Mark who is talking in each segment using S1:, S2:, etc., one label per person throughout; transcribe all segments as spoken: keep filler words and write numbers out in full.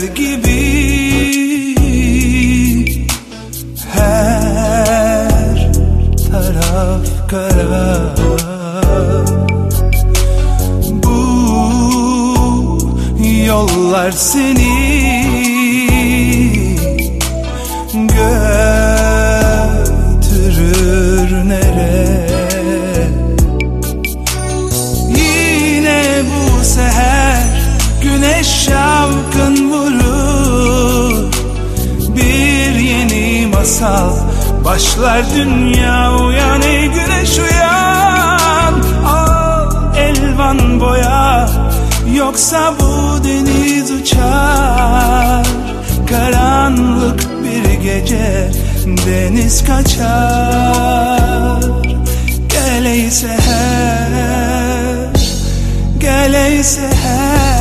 S1: gibi her taraf kara. Bu yollar seni götürür nereye? Yine bu seher güneş şavkın vurur, bir yeni masal başlar dünya. Uyan ey güneş uyan, al elvan boya, yoksa bu deniz uçar. Karanlık bir gece deniz kaçar. Gel ey seher, gel ey seher.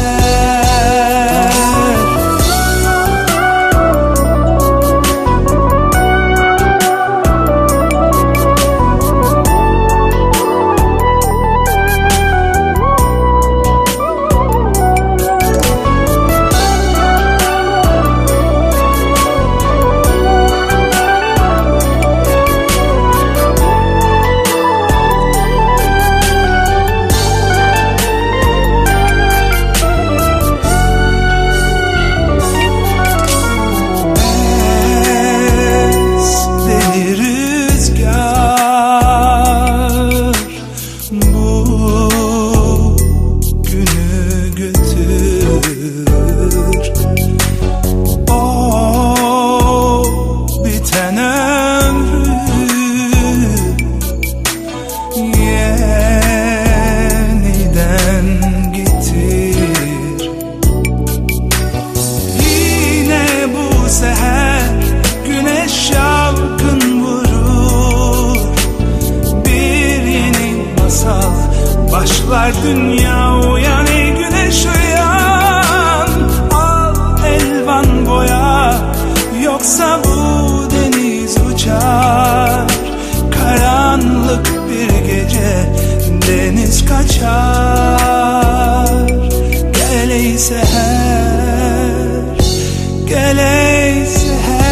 S1: Başlar dünya. Uyan ey güneş uyan, al elvan boya, yoksa bu deniz uçar. Karanlık bir gece deniz kaçar. Gel ey seher, gel ey seher.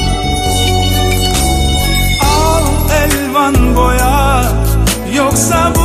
S1: Boya, yoksa